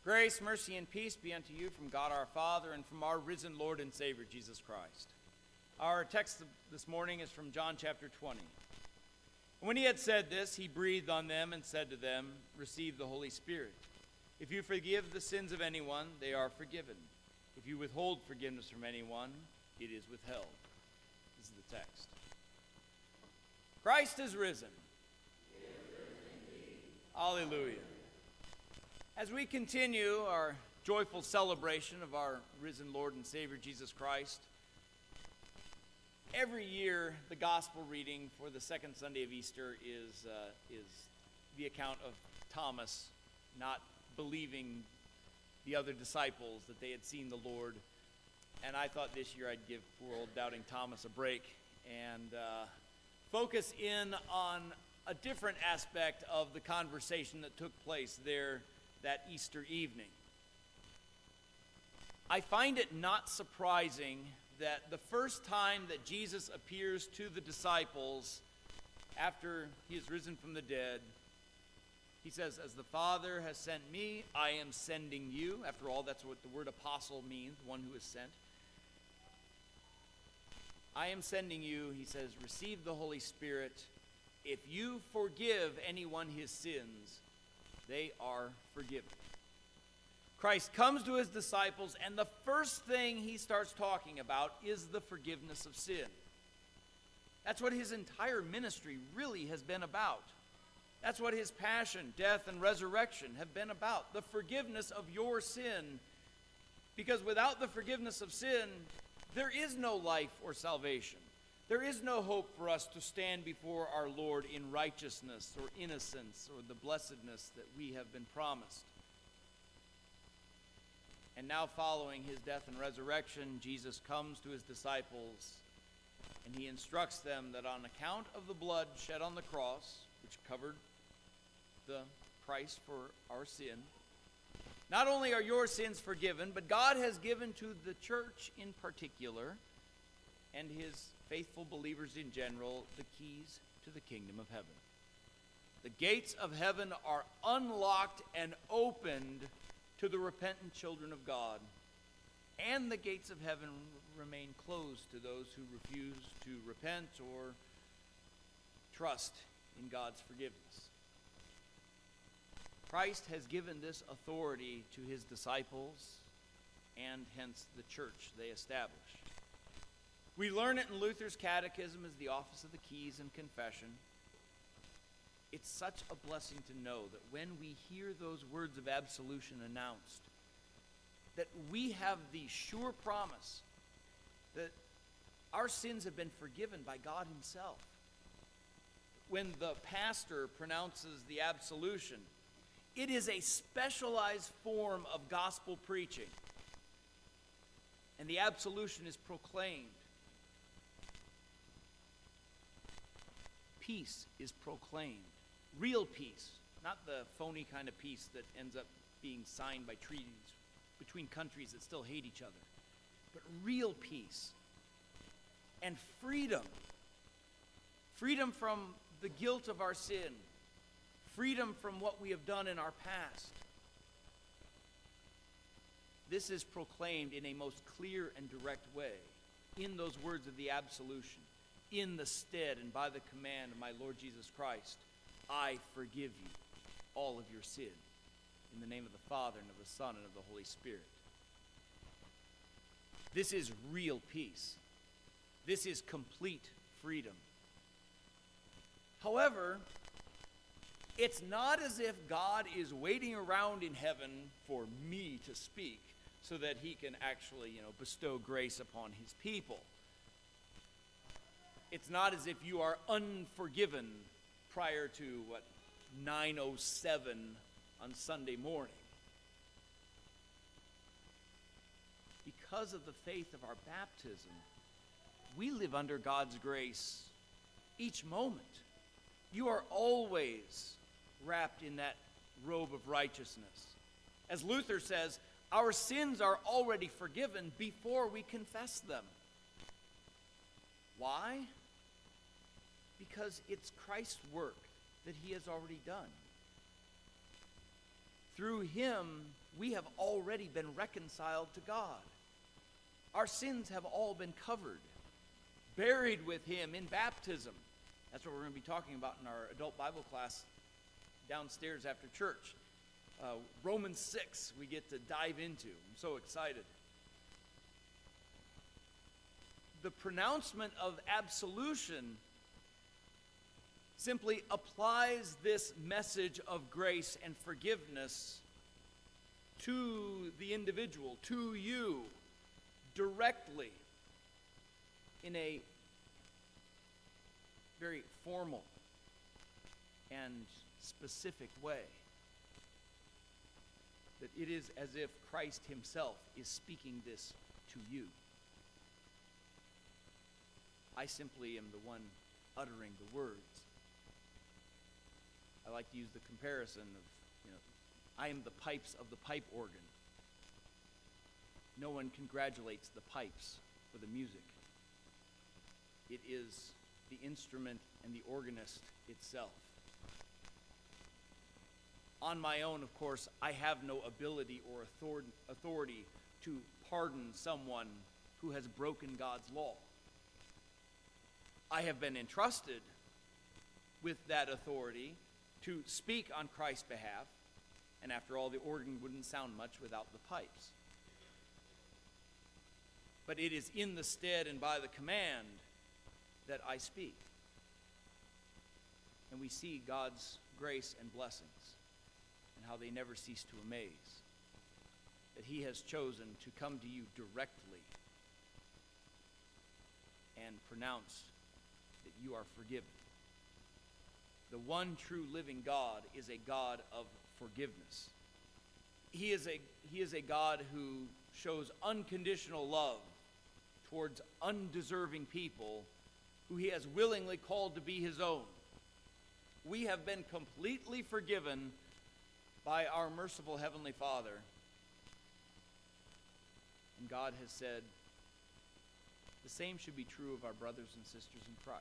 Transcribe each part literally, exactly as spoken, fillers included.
Grace, mercy, and peace be unto you from God our Father and from our risen Lord and Savior, Jesus Christ. Our text this morning is from John chapter twenty. When he had said this, he breathed on them and said to them, "Receive the Holy Spirit. If you forgive the sins of anyone, they are forgiven. If you withhold forgiveness from anyone, it is withheld." This is the text. Christ is risen. He is risen indeed. Hallelujah. As we continue our joyful celebration of our risen Lord and Savior Jesus Christ, every year the gospel reading for the second Sunday of Easter is uh, is the account of Thomas not believing the other disciples that they had seen the Lord. And I thought this year I'd give poor old doubting Thomas a break and uh, focus in on a different aspect of the conversation that took place there that Easter evening. I find it not surprising that the first time that Jesus appears to the disciples after he is risen from the dead, he says, "As the Father has sent me, I am sending you." After all, that's what the word apostle means, one who is sent. "I am sending you," he says, "receive the Holy Spirit. If you forgive anyone his sins, they are forgiven." Christ comes to his disciples, and the first thing he starts talking about is the forgiveness of sin. That's what his entire ministry really has been about. That's what his passion, death, and resurrection have been about, the forgiveness of your sin. Because without the forgiveness of sin, there is no life or salvation. There is no hope for us to stand before our Lord in righteousness or innocence or the blessedness that we have been promised. And now, following his death and resurrection, Jesus comes to his disciples and he instructs them that on account of the blood shed on the cross, which covered the price for our sin, not only are your sins forgiven, but God has given to the church in particular and his faithful believers in general the keys to the kingdom of heaven. The gates of heaven are unlocked and opened to the repentant children of God, and the gates of heaven remain closed to those who refuse to repent or trust in God's forgiveness. Christ has given this authority to his disciples and hence the church they establish. We learn it in Luther's Catechism as the office of the keys and confession. It's such a blessing to know that when we hear those words of absolution announced, that we have the sure promise that our sins have been forgiven by God himself. When the pastor pronounces the absolution, it is a specialized form of gospel preaching. And the absolution is proclaimed. Peace is proclaimed. Real peace, not the phony kind of peace that ends up being signed by treaties between countries that still hate each other, but real peace and freedom. Freedom from the guilt of our sin. Freedom from what we have done in our past. This is proclaimed in a most clear and direct way in those words of the absolution. In the stead and by the command of my Lord Jesus Christ, I forgive you all of your sin. In the name of the Father, and of the Son, and of the Holy Spirit. This is real peace. This is complete freedom. However, it's not as if God is waiting around in heaven for me to speak so that he can actually, you know, bestow grace upon his people. It's not as if you are unforgiven prior to, what, nine oh seven on Sunday morning. Because of the faith of our baptism, we live under God's grace each moment. You are always wrapped in that robe of righteousness. As Luther says, our sins are already forgiven before we confess them. Why? Because it's Christ's work that he has already done. Through him, we have already been reconciled to God. Our sins have all been covered, buried with him in baptism. That's what we're going to be talking about in our adult Bible class downstairs after church. Uh, Romans six, we get to dive into. I'm so excited. The pronouncement of absolution simply applies this message of grace and forgiveness to the individual, to you, directly, in a very formal and specific way. That it is as if Christ himself is speaking this to you. I simply am the one uttering the words. I like to use the comparison of, you know, I am the pipes of the pipe organ. No one congratulates the pipes for the music. It is the instrument and the organist itself. On my own, of course, I have no ability or authority to pardon someone who has broken God's law. I have been entrusted with that authority to speak on Christ's behalf, and after all, the organ wouldn't sound much without the pipes. But it is in the stead and by the command that I speak. And we see God's grace and blessings and how they never cease to amaze. That he has chosen to come to you directly and pronounce that you are forgiven. The one true living God is a God of forgiveness. He is a, he is a God who shows unconditional love towards undeserving people who he has willingly called to be his own. We have been completely forgiven by our merciful Heavenly Father. And God has said, the same should be true of our brothers and sisters in Christ.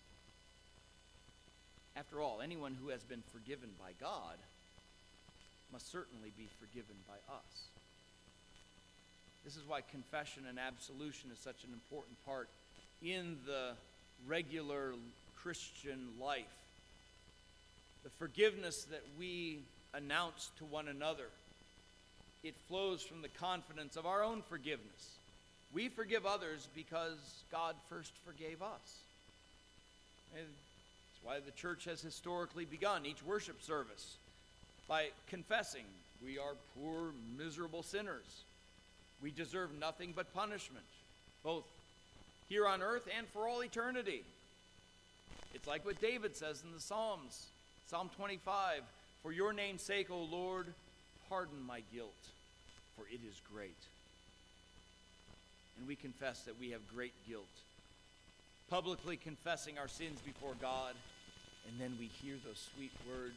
After all, anyone who has been forgiven by God must certainly be forgiven by us. This is why confession and absolution is such an important part in the regular Christian life. The forgiveness that we announce to one another, it flows from the confidence of our own forgiveness. We forgive others because God first forgave us. And that's why the church has historically begun each worship service by confessing we are poor, miserable sinners. We deserve nothing but punishment, both here on earth and for all eternity. It's like what David says in the Psalms, Psalm twenty-five, for your name's sake, O Lord, pardon my guilt, for it is great. And we confess that we have great guilt, publicly confessing our sins before God, and then we hear those sweet words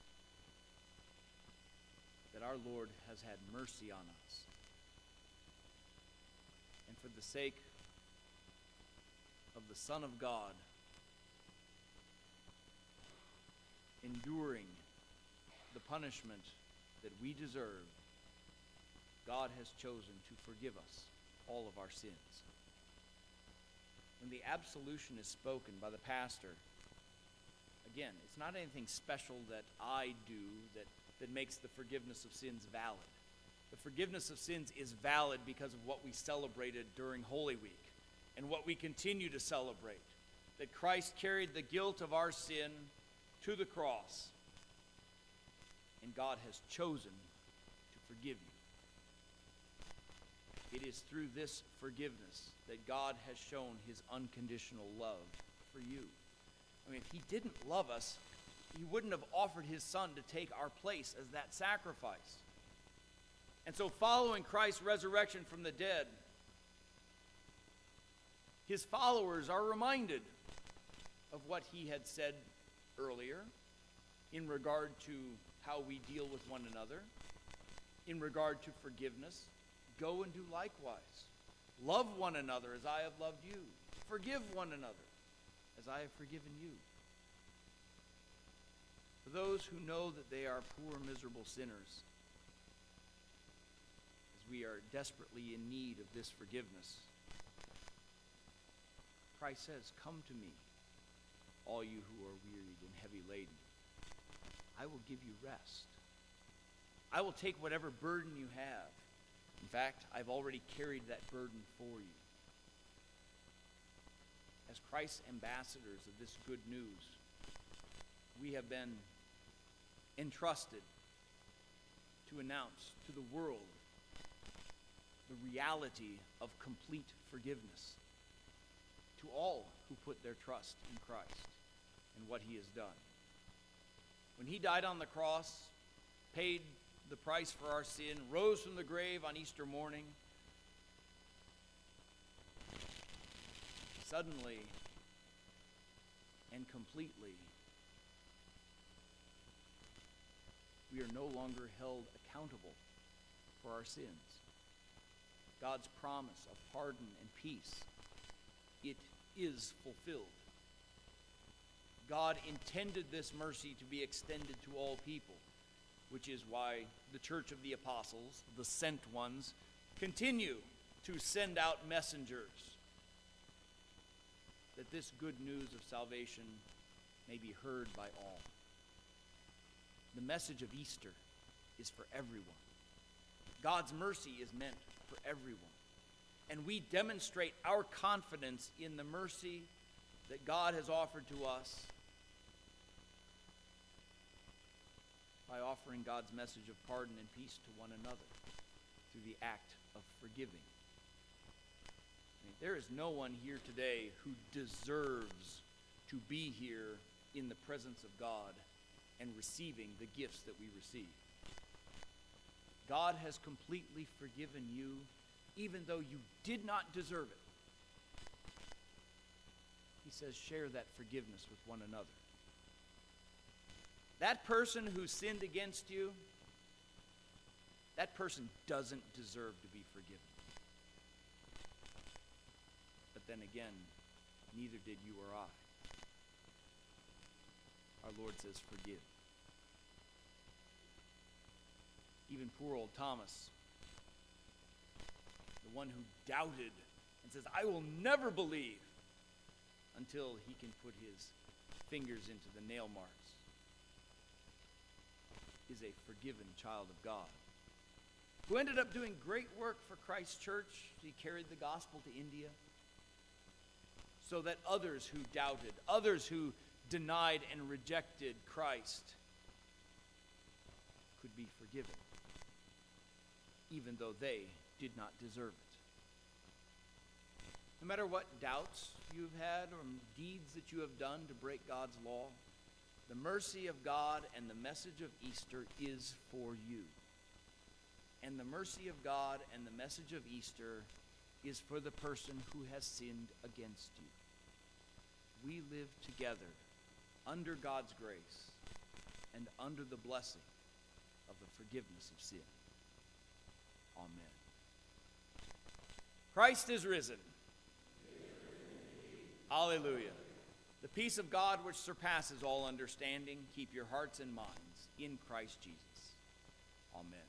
that our Lord has had mercy on us. And for the sake of the Son of God, enduring the punishment that we deserve, God has chosen to forgive us all of our sins. When the absolution is spoken by the pastor, again, it's not anything special that I do that, that makes the forgiveness of sins valid. The forgiveness of sins is valid because of what we celebrated during Holy Week and what we continue to celebrate. That Christ carried the guilt of our sin to the cross, and God has chosen to forgive you. It is through this forgiveness that God has shown his unconditional love for you. I mean, if he didn't love us, he wouldn't have offered his Son to take our place as that sacrifice. And so following Christ's resurrection from the dead, his followers are reminded of what he had said earlier in regard to how we deal with one another, in regard to forgiveness. Go and do likewise. Love one another as I have loved you. Forgive one another as I have forgiven you. For those who know that they are poor, miserable sinners, are desperately in need of this forgiveness. Christ says, "Come to me, all you who are wearied and heavy laden. I will give you rest. I will take whatever burden you have. In fact, I've already carried that burden for you." As Christ's ambassadors of this good news, we have been entrusted to announce to the world the reality of complete forgiveness to all who put their trust in Christ and what he has done. When he died on the cross, paid the price for our sin, rose from the grave on Easter morning, suddenly and completely, we are no longer held accountable for our sins. God's promise of pardon and peace, it is fulfilled. God intended this mercy to be extended to all people, which is why the Church of the Apostles, the sent ones, continue to send out messengers, that this good news of salvation may be heard by all. The message of Easter is for everyone. God's mercy is meant for everyone. And we demonstrate our confidence in the mercy that God has offered to us by offering God's message of pardon and peace to one another through the act of forgiving. I mean, there is no one here today who deserves to be here in the presence of God and receiving the gifts that we receive. God has completely forgiven you, even though you did not deserve it. He says, share that forgiveness with one another. That person who sinned against you, that person doesn't deserve to be forgiven. But then again, neither did you or I. Our Lord says, forgive. Even poor old Thomas, the one who doubted and says, I will never believe, until he can put his fingers into the nail marks, is a forgiven child of God, who ended up doing great work for Christ's church. He carried the gospel to India so that others who doubted, others who denied and rejected Christ could be forgiven, even though they did not deserve it. No matter what doubts you've had or deeds that you have done to break God's law, the mercy of God and the message of Easter is for you. And the mercy of God and the message of Easter is for the person who has sinned against you. We live together under God's grace and under the blessing of the forgiveness of sin. Amen. Christ is risen. Hallelujah. The peace of God which surpasses all understanding, keep your hearts and minds in Christ Jesus. Amen.